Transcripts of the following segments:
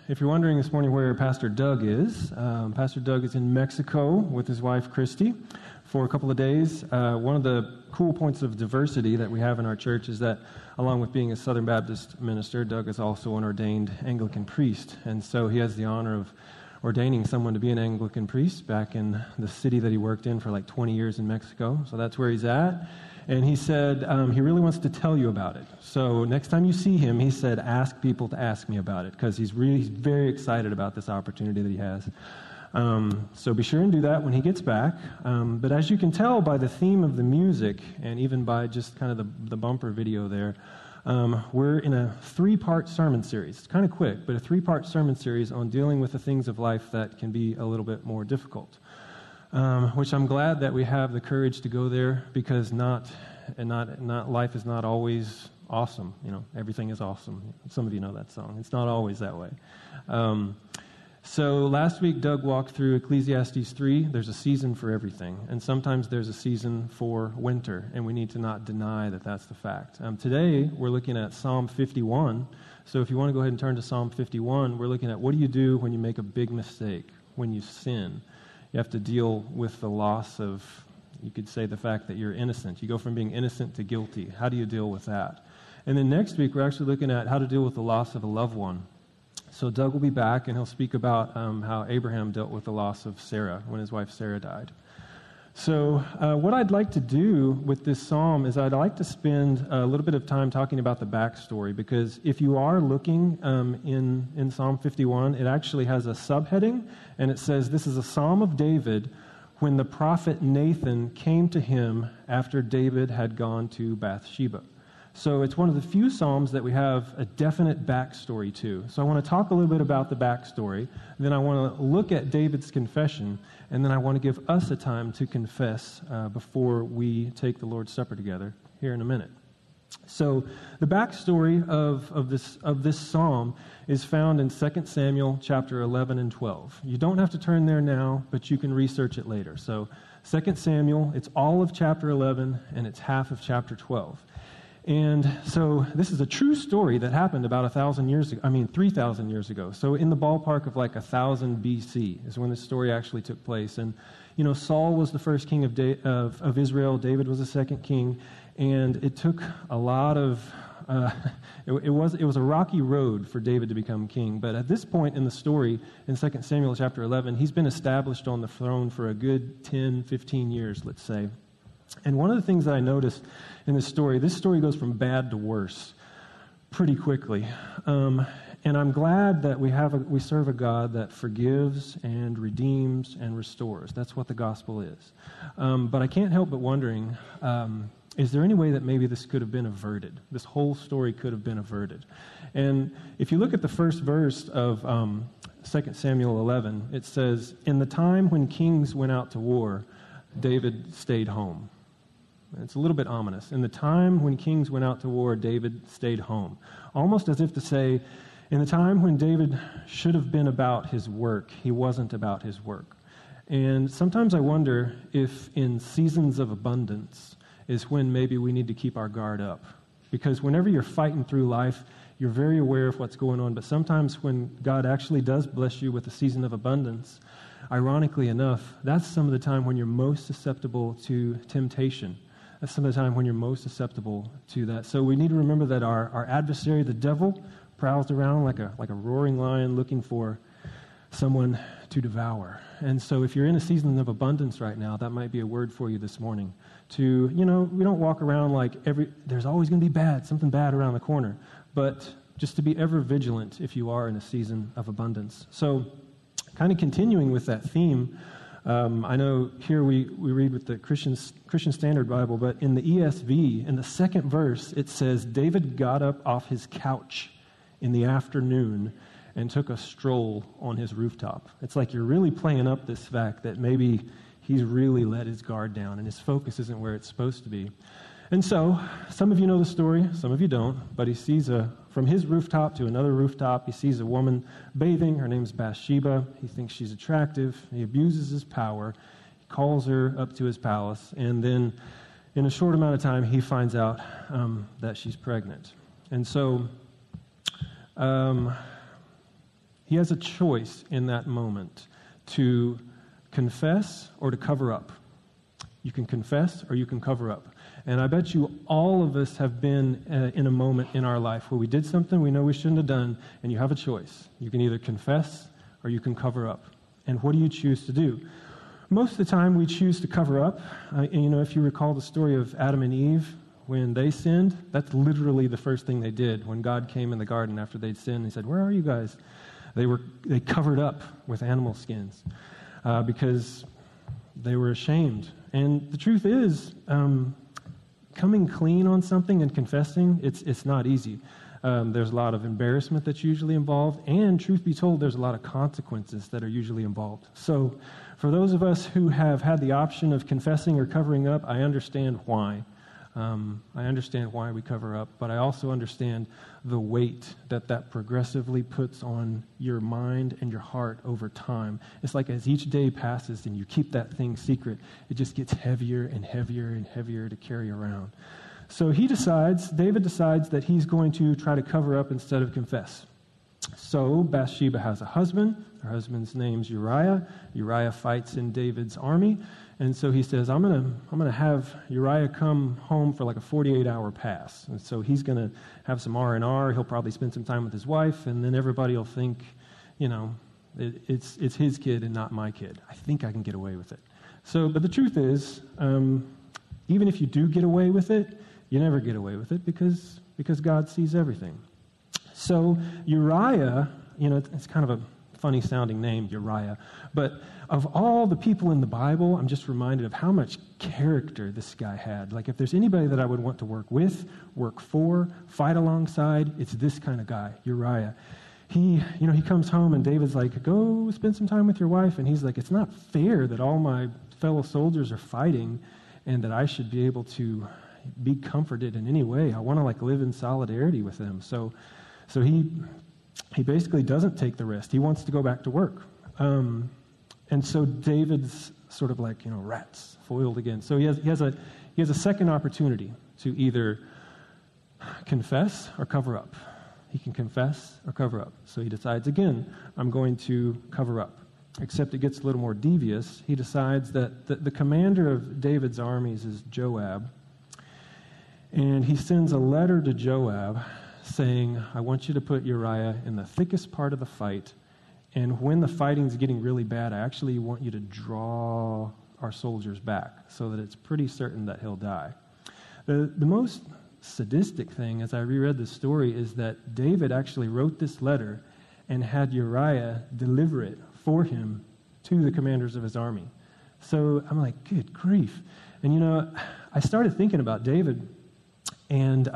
If you're wondering this morning where Pastor Doug is, Pastor Doug is in Mexico with his wife, Christy, for a couple of days. One of the cool points of diversity that we have in our church is that, along with being a Southern Baptist minister, Doug is also an ordained Anglican priest. And so he has the honor of ordaining someone to be an Anglican priest back in the city that he worked in for like 20 years in Mexico. So that's where he's at. And he said he really wants to tell you about it. So next time you see him, he said, ask people to ask me about it, because he's very excited about this opportunity that he has. So be sure and do that when he gets back. But as you can tell by the theme of the music, and even by just kind of the bumper video there, we're in a 3-part sermon series. It's kind of quick, but a 3-part sermon series on dealing with the things of life that can be a little bit more difficult. Which I'm glad that we have the courage to go there, because not life is not always awesome. You know, everything is awesome. Some of you know that song. It's not always that way. So last week, Doug walked through Ecclesiastes 3. There's a season for everything, and sometimes there's a season for winter, and we need to not deny that that's the fact. Today, we're looking at Psalm 51. So if you want to go ahead and turn to Psalm 51, we're looking at what do you do when you make a big mistake, when you sin. You have to deal with the loss of, you could say, the fact that you're innocent. You go from being innocent to guilty. How do you deal with that? And then next week, we're actually looking at how to deal with the loss of a loved one. So Doug will be back, and he'll speak about how Abraham dealt with the loss of Sarah when his wife Sarah died. So what I'd like to do with this psalm is I'd like to spend a little bit of time talking about the backstory, because if you are looking in Psalm 51, it actually has a subheading, and it says, this is a psalm of David when the prophet Nathan came to him after David had gone to Bathsheba. So it's one of the few psalms that we have a definite backstory to. So I want to talk a little bit about the backstory. Then I want to look at David's confession. And then I want to give us a time to confess before we take the Lord's Supper together here in a minute. So the backstory of this psalm is found in 2 Samuel chapter 11 and 12. You don't have to turn there now, but you can research it later. So 2 Samuel, it's all of chapter 11, and it's half of chapter 12. And so this is a true story that happened about 3,000 years ago. So in the ballpark of like 1000 BC is when this story actually took place. And, you know, Saul was the first king of Israel. David was the second king. And it took a lot of, it was a rocky road for David to become king. But at this point in the story, in 2 Samuel chapter 11, he's been established on the throne for a good 10, 15 years, let's say. And one of the things that I noticed in this story goes from bad to worse pretty quickly. And I'm glad that we serve a God that forgives and redeems and restores. That's what the gospel is. But I can't help but wondering, is there any way that maybe this could have been averted? This whole story could have been averted. And if you look at the first verse of 2 Samuel 11, it says, "In the time when kings went out to war, David stayed home." It's a little bit ominous. In the time when kings went out to war, David stayed home. Almost as if to say, in the time when David should have been about his work, he wasn't about his work. And sometimes I wonder if in seasons of abundance is when maybe we need to keep our guard up. Because whenever you're fighting through life, you're very aware of what's going on. But sometimes when God actually does bless you with a season of abundance, ironically enough, that's some of the time when you're most susceptible to temptation. That's some of the time when you're most susceptible to that. So we need to remember that our adversary, the devil, prowls around like a roaring lion looking for someone to devour. And so if you're in a season of abundance right now, that might be a word for you this morning. To, we don't walk around like there's always going to be something bad around the corner. But just to be ever vigilant if you are in a season of abundance. So kind of continuing with that theme, I know here we read with the Christian Standard Bible, but in the ESV, in the second verse, it says, David got up off his couch in the afternoon and took a stroll on his rooftop. It's like you're really playing up this fact that maybe he's really let his guard down and his focus isn't where it's supposed to be. And so, some of you know the story, some of you don't, but he sees from his rooftop to another rooftop, he sees a woman bathing. Her name's Bathsheba. He thinks she's attractive. He abuses his power. He calls her up to his palace. And then, in a short amount of time, he finds out that she's pregnant. And so, He has a choice in that moment to confess or to cover up. You can confess or you can cover up. And I bet you all of us have been in a moment in our life where we did something we know we shouldn't have done, and you have a choice. You can either confess or you can cover up. And what do you choose to do? Most of the time we choose to cover up. If you recall the story of Adam and Eve, when they sinned, that's literally the first thing they did. When God came in the garden after they'd sinned, he said, "Where are you guys?" They covered up with animal skins because they were ashamed. And the truth is, coming clean on something and confessing, it's not easy. There's a lot of embarrassment that's usually involved, and truth be told, there's a lot of consequences that are usually involved. So for those of us who have had the option of confessing or covering up, I understand why. I understand why we cover up, but I also understand the weight that progressively puts on your mind and your heart over time. It's like as each day passes and you keep that thing secret, it just gets heavier and heavier and heavier to carry around. So David decides that he's going to try to cover up instead of confess. So Bathsheba has a husband. Her husband's name's Uriah. Uriah fights in David's army. And so he says, I'm gonna have Uriah come home for like a 48-hour pass. And so he's going to have some R&R. He'll probably spend some time with his wife, and then everybody will think, it's his kid and not my kid. I think I can get away with it. But the truth is, even if you do get away with it, you never get away with it because God sees everything. So Uriah, it's kind of a funny sounding name, Uriah, but of all the people in the Bible, I'm just reminded of how much character this guy had. Like if there's anybody that I would want to work with, work for, fight alongside, it's this kind of guy, Uriah. He comes home and David's like, go spend some time with your wife. And he's like, it's not fair that all my fellow soldiers are fighting and that I should be able to be comforted in any way. I want to live in solidarity with them. So he basically doesn't take the risk. He wants to go back to work. And so David's sort of like, rats foiled again. So he has a second opportunity to either confess or cover up. He can confess or cover up. So he decides, again, I'm going to cover up. Except it gets a little more devious. He decides that the commander of David's armies is Joab. And he sends a letter to Joab saying, I want you to put Uriah in the thickest part of the fight. And when the fighting's getting really bad, I actually want you to draw our soldiers back so that it's pretty certain that he'll die. The most sadistic thing, as I reread the story, is that David actually wrote this letter and had Uriah deliver it for him to the commanders of his army. So I'm like, good grief. And I started thinking about David, and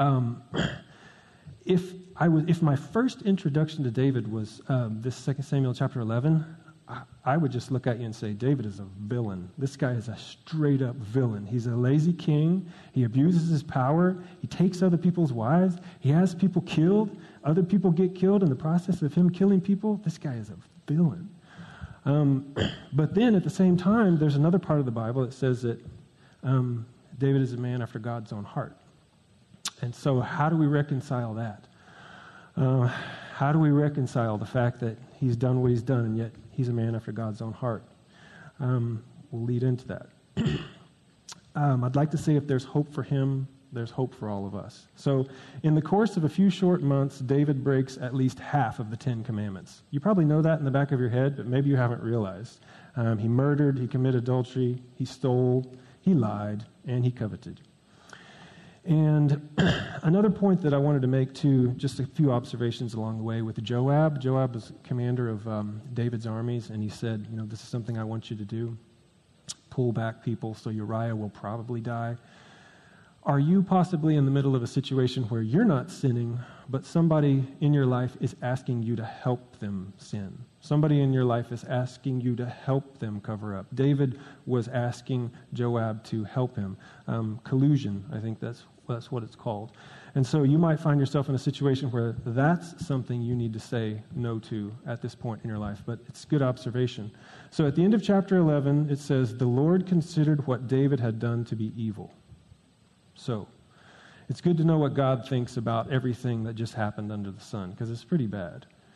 if my first introduction to David was this 2 Samuel chapter 11, I would just look at you and say, David is a villain. This guy is a straight-up villain. He's a lazy king. He abuses his power. He takes other people's wives. He has people killed. Other people get killed in the process of him killing people. This guy is a villain. But then at the same time, there's another part of the Bible that says that David is a man after God's own heart. And so how do we reconcile that? How do we reconcile the fact that he's done what he's done and yet he's a man after God's own heart? We'll lead into that. I'd like to say if there's hope for him, there's hope for all of us. So in the course of a few short months, David breaks at least half of the 10 Commandments. You probably know that in the back of your head, but maybe you haven't realized. He murdered, he committed adultery, he stole, he lied, and he coveted. And another point that I wanted to make, too, just a few observations along the way with Joab. Joab was commander of David's armies, and he said, this is something I want you to do. Pull back people so Uriah will probably die. Are you possibly in the middle of a situation where you're not sinning, but somebody in your life is asking you to help them sin? Somebody in your life is asking you to help them cover up. David was asking Joab to help him. Collusion, I think that's what it's called. And so you might find yourself in a situation where that's something you need to say no to at this point in your life, but it's good observation. So at the end of chapter 11, it says, the Lord considered what David had done to be evil. So it's good to know what God thinks about everything that just happened under the sun, because it's pretty bad.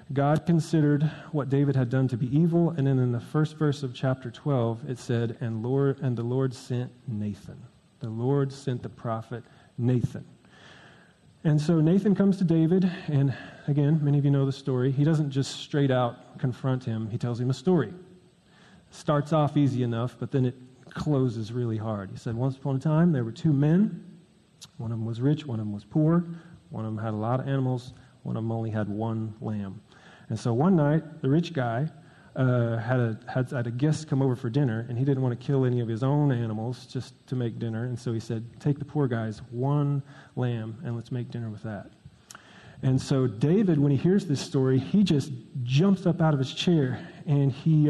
God considered what David had done to be evil, and then in the first verse of chapter 12, it said, and the Lord sent Nathan. The Lord sent the prophet Nathan. And so Nathan comes to David, and again, many of you know the story. He doesn't just straight out confront him. He tells him a story. Starts off easy enough, but then it closes really hard. He said, once upon a time, there were two men. One of them was rich, one of them was poor. One of them had a lot of animals. One of them only had one lamb. And so one night, the rich guy had a guest come over for dinner, and he didn't want to kill any of his own animals just to make dinner. And so he said, take the poor guy's one lamb, and let's make dinner with that. And so David, when he hears this story, he just jumps up out of his chair, and he,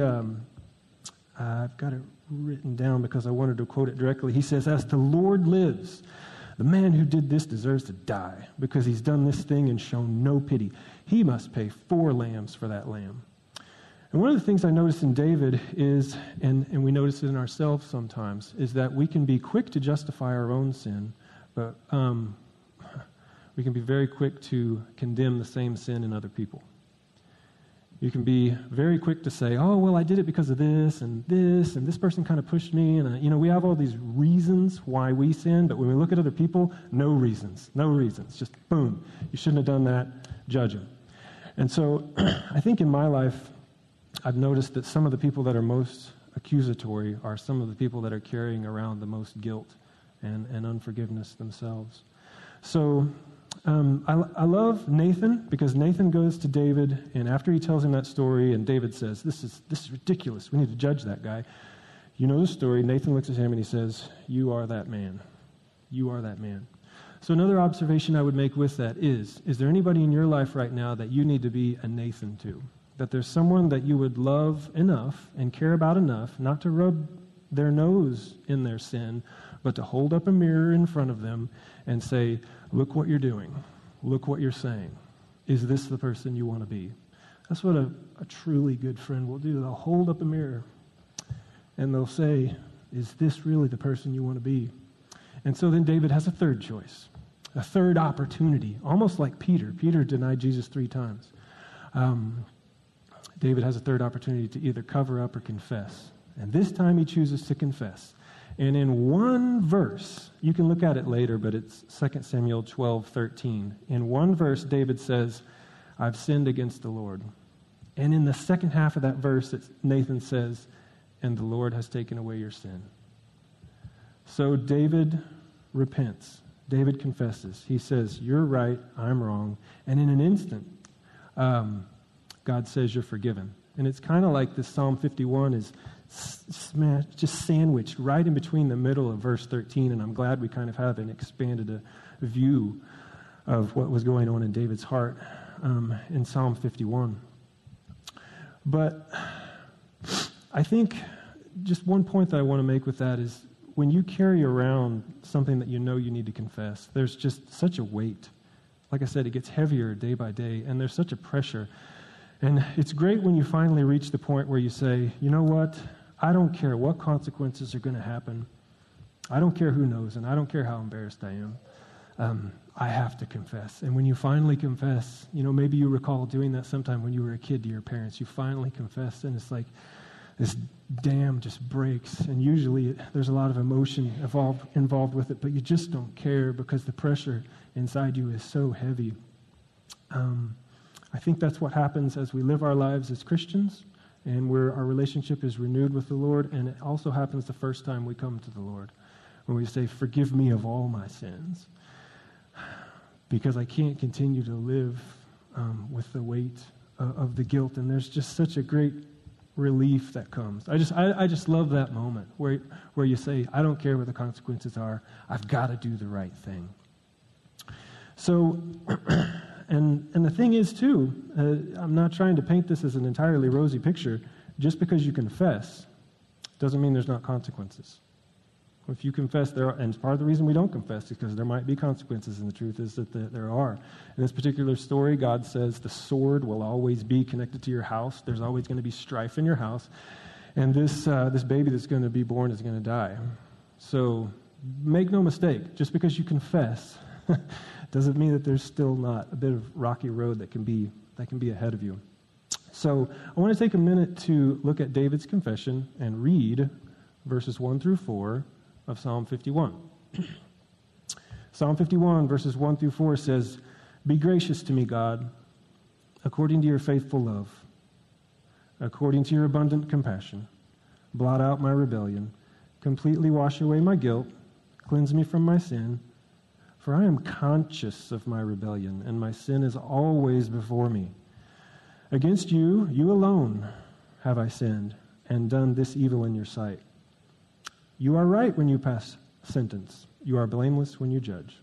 I've got it written down because I wanted to quote it directly. He says, as the Lord lives, the man who did this deserves to die because he's done this thing and shown no pity. He must pay 4 lambs for that lamb. And one of the things I noticed in David is, and we notice it in ourselves sometimes, is that we can be quick to justify our own sin, but we can be very quick to condemn the same sin in other people. You can be very quick to say, oh, well, I did it because of this, and this person kind of pushed me, and, we have all these reasons why we sin, but when we look at other people, no reasons, just boom, you shouldn't have done that, judge them. And so I think in my life, I've noticed that some of the people that are most accusatory are some of the people that are carrying around the most guilt and unforgiveness themselves. So I love Nathan because Nathan goes to David, and after he tells him that story, and David says, this is ridiculous. We need to judge that guy. You know the story. Nathan looks at him and he says, you are that man. You are that man. So another observation I would make with that is there anybody in your life right now that you need to be a Nathan to? That there's someone that you would love enough and care about enough not to rub their nose in their sin, but to hold up a mirror in front of them and say, look what you're doing. Look what you're saying. Is this the person you want to be? That's what a truly good friend will do. They'll hold up a mirror and they'll say, is this really the person you want to be? And so then David has a third choice, a third opportunity, almost like Peter. Peter denied Jesus 3 times. David has a third opportunity to either cover up or confess. And this time he chooses to confess. And in one verse, you can look at it later, but it's 2 Samuel 12:13. In one verse, David says, I've sinned against the Lord. And in the second half of that verse, Nathan says, and the Lord has taken away your sin. So David repents. David confesses. He says, you're right, I'm wrong. And in an instant, God says you're forgiven. And it's kind of like this Psalm 51 is just sandwiched right in between the middle of verse 13, and I'm glad we kind of have an expanded view of what was going on in David's heart in Psalm 51. But I think just one point that I want to make with that is when you carry around something that you know you need to confess, there's just such a weight. Like I said, it gets heavier day by day, and there's such a pressure. And it's great when you finally reach the point where you say, you know what? I don't care what consequences are going to happen. I don't care who knows, and I don't care how embarrassed I am. I have to confess. And when you finally confess, maybe you recall doing that sometime when you were a kid to your parents. You finally confess, and it's like this dam just breaks. And usually there's a lot of emotion involved with it, but you just don't care because the pressure inside you is so heavy. I think that's what happens as we live our lives as Christians and where our relationship is renewed with the Lord. And it also happens the first time we come to the Lord when we say, forgive me of all my sins, because I can't continue to live with the weight of the guilt. And there's just such a great relief that comes. I just love that moment where you say, I don't care what the consequences are. I've got to do the right thing. So... And the thing is, too, I'm not trying to paint this as an entirely rosy picture. Just because you confess doesn't mean there's not consequences. If you confess, and part of the reason we don't confess is because there might be consequences, and the truth is that there are. In this particular story, God says the sword will always be connected to your house. There's always going to be strife in your house. And this baby that's going to be born is going to die. So make no mistake, just because you confess doesn't mean that there's still not a bit of rocky road that can be ahead of you. So I want to take a minute to look at David's confession and read verses 1 through 4 of Psalm 51. Psalm 51, verses 1 through 4 says, "Be gracious to me, God, according to your faithful love, according to your abundant compassion. Blot out my rebellion, completely wash away my guilt, cleanse me from my sin. For I am conscious of my rebellion, and my sin is always before me. Against you, you alone, have I sinned, and done this evil in your sight. You are right when you pass sentence. You are blameless when you judge."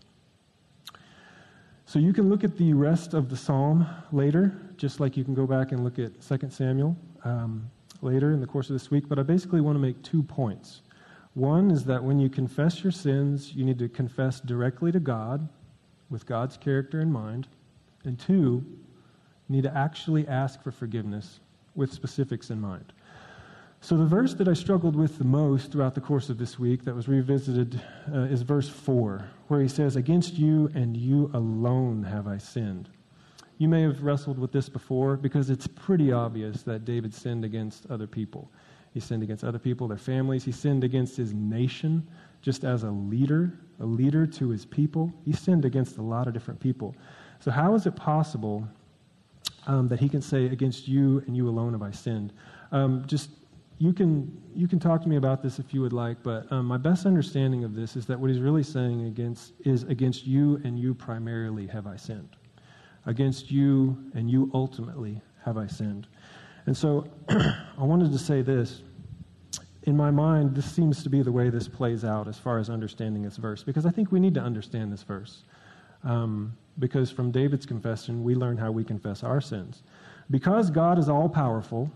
So you can look at the rest of the psalm later, just like you can go back and look at 2 Samuel later in the course of this week, but I basically want to make 2 points. One is that when you confess your sins, you need to confess directly to God with God's character in mind. And 2, you need to actually ask for forgiveness with specifics in mind. So the verse that I struggled with the most throughout the course of this week that was revisited is verse 4, where he says, "Against you and you alone have I sinned." You may have wrestled with this before because it's pretty obvious that David sinned against other people. He sinned against other people, their families. He sinned against his nation just as a leader to his people. He sinned against a lot of different people. So how is it possible that he can say, "Against you and you alone have I sinned"? You can talk to me about this if you would like, but my best understanding of this is that what he's really saying is against you and you primarily have I sinned. Against you and you ultimately have I sinned. And so I wanted to say this. In my mind, this seems to be the way this plays out as far as understanding this verse, because I think we need to understand this verse. Because from David's confession, we learn how we confess our sins. Because God is all-powerful,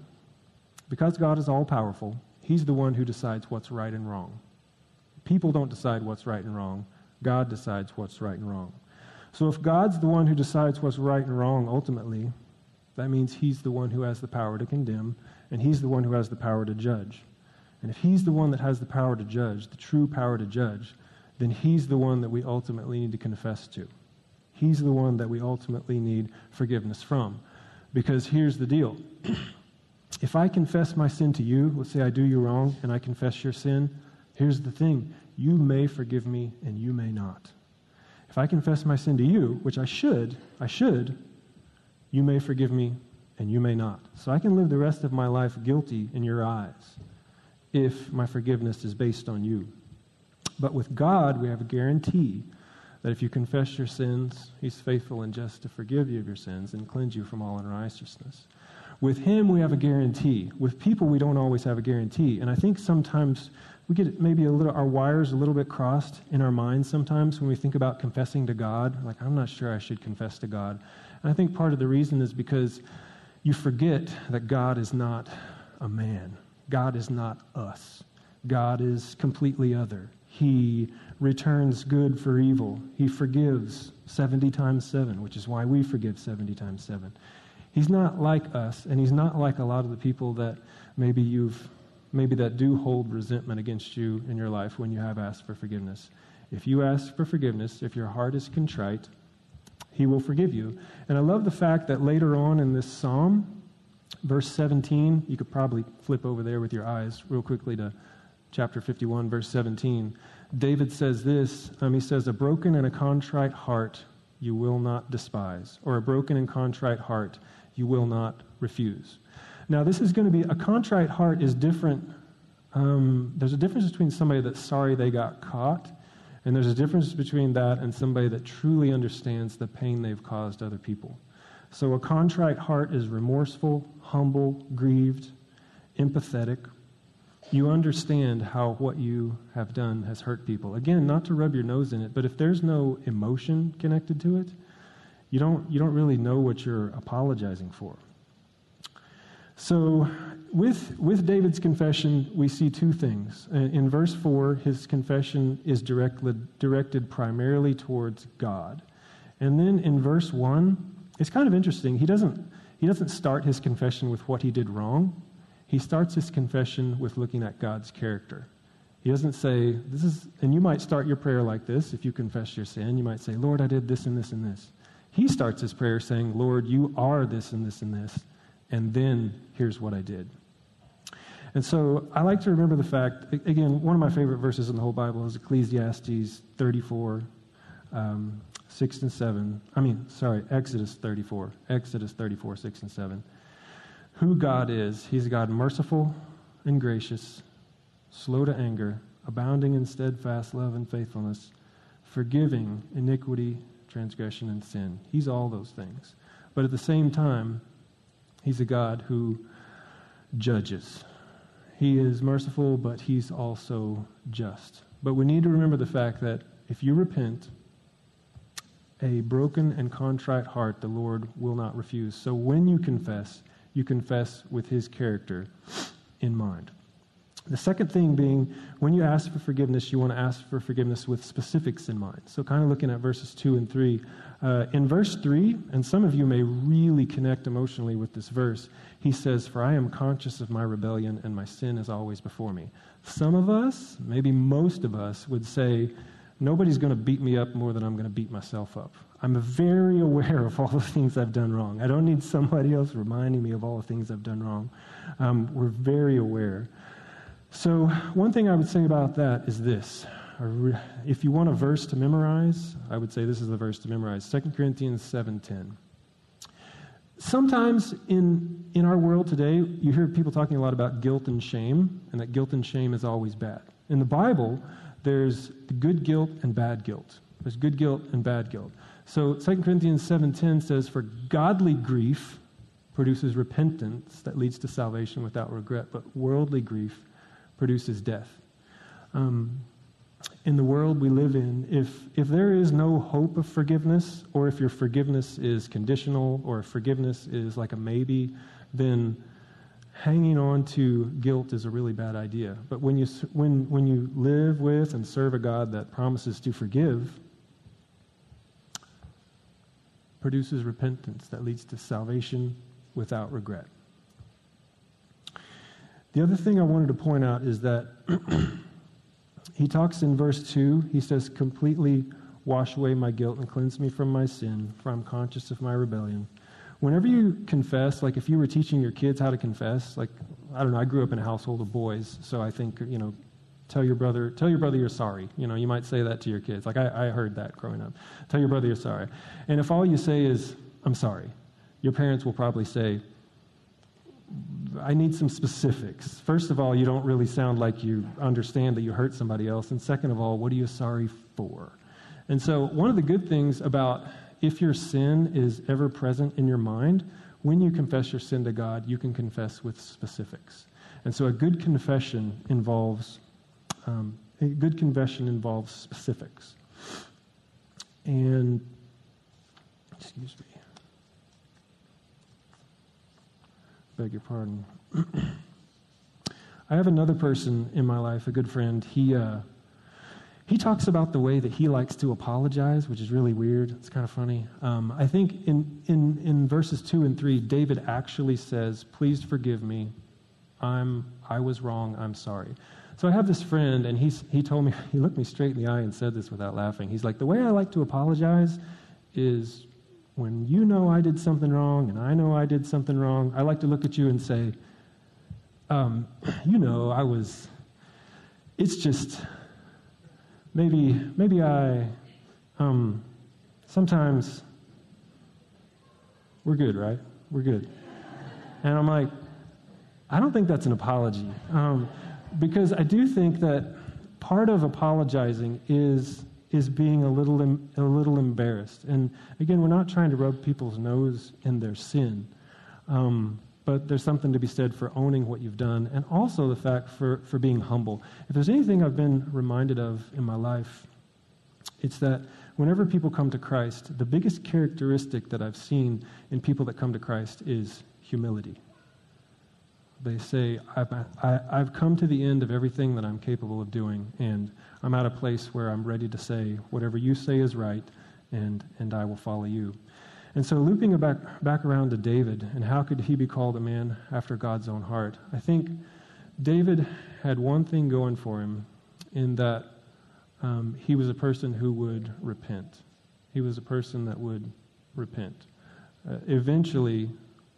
he's the one who decides what's right and wrong. People don't decide what's right and wrong. God decides what's right and wrong. So if God's the one who decides what's right and wrong ultimately, that means he's the one who has the power to condemn, and he's the one who has the power to judge. And if he's the one that has the power to judge, the true power to judge, then he's the one that we ultimately need to confess to. He's the one that we ultimately need forgiveness from. Because here's the deal. If I confess my sin to you, let's say I do you wrong, and I confess your sin, here's the thing. You may forgive me, and you may not. If I confess my sin to you, which I should, you may forgive me, and you may not. So I can live the rest of my life guilty in your eyes if my forgiveness is based on you. But with God, we have a guarantee that if you confess your sins, he's faithful and just to forgive you of your sins and cleanse you from all unrighteousness. With him, we have a guarantee. With people, we don't always have a guarantee. And I think sometimes we get maybe our wires a little bit crossed in our minds sometimes when we think about confessing to God. Like, I'm not sure I should confess to God. And I think part of the reason is because you forget that God is not a man. God is not us. God is completely other. He returns good for evil. He forgives 70 times 7, which is why we forgive 70 times 7. He's not like us, and he's not like a lot of the people that maybe that do hold resentment against you in your life when you have asked for forgiveness. If you ask for forgiveness, if your heart is contrite, he will forgive you. And I love the fact that later on in this psalm, verse 17, you could probably flip over there with your eyes real quickly to chapter 51, verse 17. David says this, he says, "A broken and a contrite heart you will not despise," or "a broken and contrite heart you will not refuse." Now, this is going to be, a contrite heart is different. There's a difference between somebody that's sorry they got caught, and there's a difference between that and somebody that truly understands the pain they've caused other people. So a contrite heart is remorseful, humble, grieved, empathetic. You understand how what you have done has hurt people. Again, not to rub your nose in it, but if there's no emotion connected to it, you don't really know what you're apologizing for. So with David's confession, we see two things. In verse 4, his confession is directed primarily towards God. And then in verse 1, it's kind of interesting. He doesn't start his confession with what he did wrong. He starts his confession with looking at God's character. He doesn't say, this is, and you might start your prayer like this if you confess your sin. You might say, "Lord, I did this and this and this." He starts his prayer saying, "Lord, you are this and this and this, and then here's what I did. And so I like to remember the fact, again, one of my favorite verses in the whole Bible is Ecclesiastes 34, 6 and 7. Exodus 34, 6 and 7. Who God is, he's a God merciful and gracious, slow to anger, abounding in steadfast love and faithfulness, forgiving iniquity, transgression, and sin. He's all those things. But at the same time, he's a God who judges. He is merciful, but he's also just. But we need to remember the fact that if you repent, a broken and contrite heart the Lord will not refuse. So when you confess with his character in mind. The second thing being, when you ask for forgiveness, you want to ask for forgiveness with specifics in mind. So kind of looking at verses 2 and 3. In verse 3, and some of you may really connect emotionally with this verse, he says, "For I am conscious of my rebellion, and my sin is always before me." Some of us, maybe most of us, would say, nobody's going to beat me up more than I'm going to beat myself up. I'm very aware of all the things I've done wrong. I don't need somebody else reminding me of all the things I've done wrong. We're very aware. So one thing I would say about that is this. If you want a verse to memorize, I would say this is the verse to memorize, 2 Corinthians 7:10. Sometimes in our world today, you hear people talking a lot about guilt and shame, and that guilt and shame is always bad. In the Bible, there's good guilt and bad guilt. There's good guilt and bad guilt. So 2 Corinthians 7:10 says, "For godly grief produces repentance that leads to salvation without regret, but worldly grief produces death." In the world we live in, if there is no hope of forgiveness, or if your forgiveness is conditional, or if forgiveness is like a maybe, then hanging on to guilt is a really bad idea. But when you live with and serve a God that promises to forgive, produces repentance that leads to salvation without regret. The other thing I wanted to point out is that he talks in verse 2, he says, "Completely wash away my guilt and cleanse me from my sin, for I'm conscious of my rebellion." Whenever you confess, like if you were teaching your kids how to confess, like, I don't know, I grew up in a household of boys, so I think, tell your brother you're sorry. You might say that to your kids. Like I heard that growing up. Tell your brother you're sorry. And if all you say is, "I'm sorry," your parents will probably say, "I need some specifics. First of all, you don't really sound like you understand that you hurt somebody else. And second of all, what are you sorry for?" And so one of the good things about if your sin is ever present in your mind, when you confess your sin to God, you can confess with specifics. And so a good confession involves specifics. And, excuse me. Beg your pardon. I have another person in my life, a good friend. He talks about the way that he likes to apologize, which is really weird. It's kind of funny. I think in verses 2 and 3, David actually says, "Please forgive me. I was wrong. I'm sorry." So I have this friend, and he told me, he looked me straight in the eye and said this without laughing. He's like, "The way I like to apologize is when you know I did something wrong and I know I did something wrong, I like to look at you and say, it's just, maybe I, sometimes, we're good, right? We're good." And I'm like, I don't think that's an apology. Because I do think that part of apologizing is being a little embarrassed. And again, we're not trying to rub people's nose in their sin, but there's something to be said for owning what you've done, and also the fact for being humble. If there's anything I've been reminded of in my life, it's that whenever people come to Christ, the biggest characteristic that I've seen in people that come to Christ is humility. They say, I've come to the end of everything that I'm capable of doing, and I'm at a place where I'm ready to say, whatever you say is right, and I will follow you. And so looping back around to David, and how could he be called a man after God's own heart? I think David had one thing going for him, in that he was a person who would repent. He was a person that would repent. Eventually,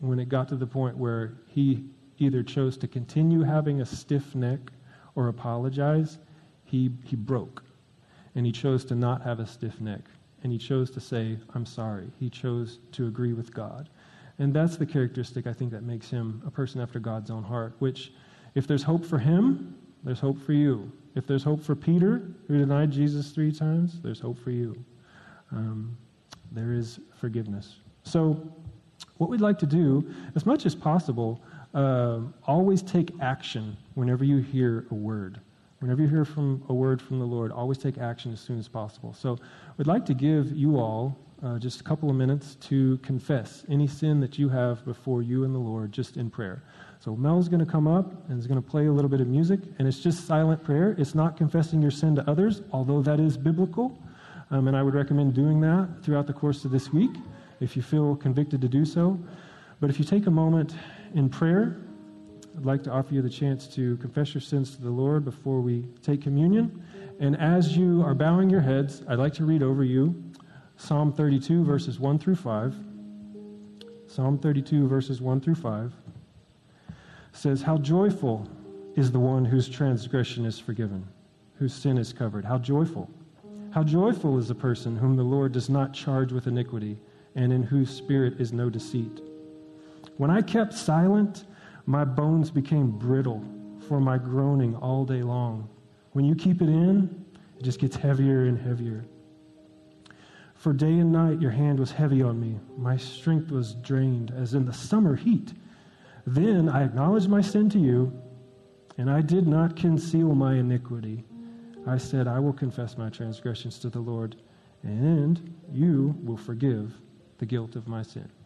when it got to the point where he either chose to continue having a stiff neck or apologize, he broke. And he chose to not have a stiff neck. And he chose to say, I'm sorry. He chose to agree with God. And that's the characteristic, I think, that makes him a person after God's own heart, which, if there's hope for him, there's hope for you. If there's hope for Peter, who denied Jesus 3 times, there's hope for you. There is forgiveness. So what we'd like to do, as much as possible, always take action whenever you hear a word. Whenever you hear from a word from the Lord, always take action as soon as possible. So we'd like to give you all just a couple of minutes to confess any sin that you have before you and the Lord, just in prayer. So Mel's going to come up and is going to play a little bit of music, and it's just silent prayer. It's not confessing your sin to others, although that is biblical, and I would recommend doing that throughout the course of this week if you feel convicted to do so. But if you take a moment in prayer, I'd like to offer you the chance to confess your sins to the Lord before we take communion. And as you are bowing your heads, I'd like to read over you Psalm 32, verses 1 through 5. Psalm 32, verses 1 through 5 says, "How joyful is the one whose transgression is forgiven, whose sin is covered." How joyful. How joyful is the person whom the Lord does not charge with iniquity, and in whose spirit is no deceit. When I kept silent, my bones became brittle for my groaning all day long. When you keep it in, it just gets heavier and heavier. For day and night your hand was heavy on me. My strength was drained as in the summer heat. Then I acknowledged my sin to you, and I did not conceal my iniquity. I said, I will confess my transgressions to the Lord, and you will forgive the guilt of my sin.